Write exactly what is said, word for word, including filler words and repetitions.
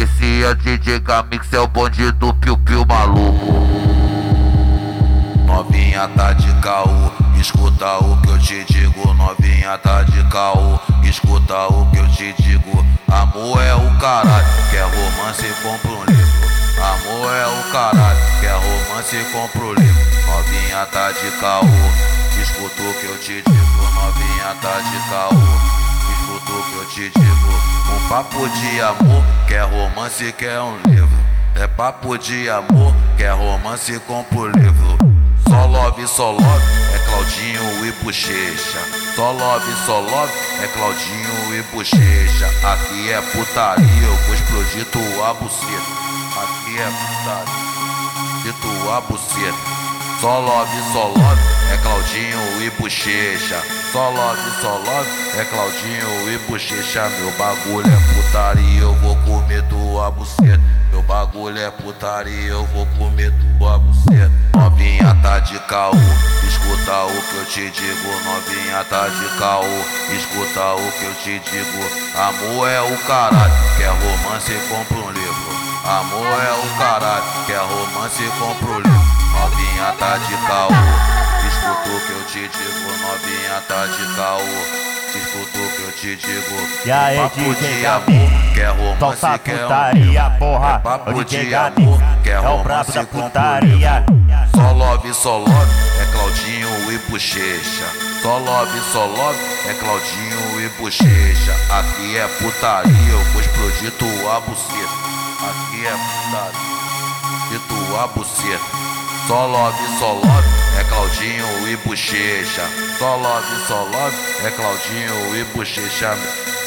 Esse é o D J Gamix, é o bonde do piu-piu maluco. Novinha tá de caô, escuta o que eu te digo. Novinha tá de caô, escuta o que eu te digo. Amor é o caralho, quer romance, compra um livro. Amor é o caralho, quer romance, compra um livro. Novinha tá de caô, escuta o que eu te digo. Novinha tá de caô, escuta o que eu te digo. Um papo de amor, quer romance, quer um livro. É papo de amor, quer romance, compra um livro. Só love, só love, é Claudinho e Bochecha. Só love, só love, é Claudinho e Bochecha. Aqui é putaria, eu vou explodir tua buceta. Aqui é putaria, de tua buceta. Só love, só love, é Claudinho e Bochecha. Só love, só love, é Claudinho e Bochecha. Meu bagulho é putaria, eu vou comer tua buceta. Meu bagulho é putaria, eu vou comer tua buceta. Novinha tá de caô, escuta o que eu te digo. Novinha tá de caô, escuta o que eu te digo. Amor é o caralho, quer romance, compra um livro. Amor é o caralho, quer romance, compra um livro. Novinha tá de caô, escuta o que eu te digo. Novinha tá de caô, escuta o que eu te digo. E aí, papo D J de amor, quer romance, solta quer putaria, um porra. é papo O D J de amor, quer é o brabo romance, da compra um putaria. Só love, só love, é Claudinho e Bochecha. Só love, só love, é Claudinho e Bochecha. Aqui é putaria, eu vou explodir tua buceta. Aqui é putaria, de tua buceta. Só love, só love, é Claudinho e Bochecha. Só love, só love, é Claudinho e Bochecha.